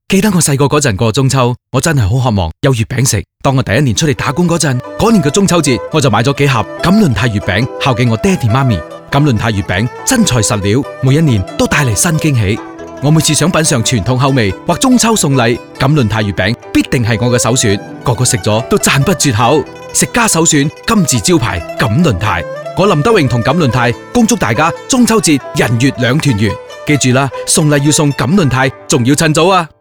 記得我細個嗰陣過中秋，我真係好渴望有月餅食。當我第一年出嚟打工嗰陣，嗰年嘅中秋節，我就買咗幾盒錦麟泰月餅孝敬我爹哋媽咪。錦麟泰月餅真材實料，每一年都帶嚟新驚喜。我每次想品嘗傳統口味或中秋送禮，錦麟泰月餅必定係我嘅首選，個個食咗都讚不絕口。食家首選金字招牌錦麟泰，我林德榮同錦麟泰恭祝大家中秋節人月兩團圓。記住啦，送禮要送錦麟泰，仲要趁早啊！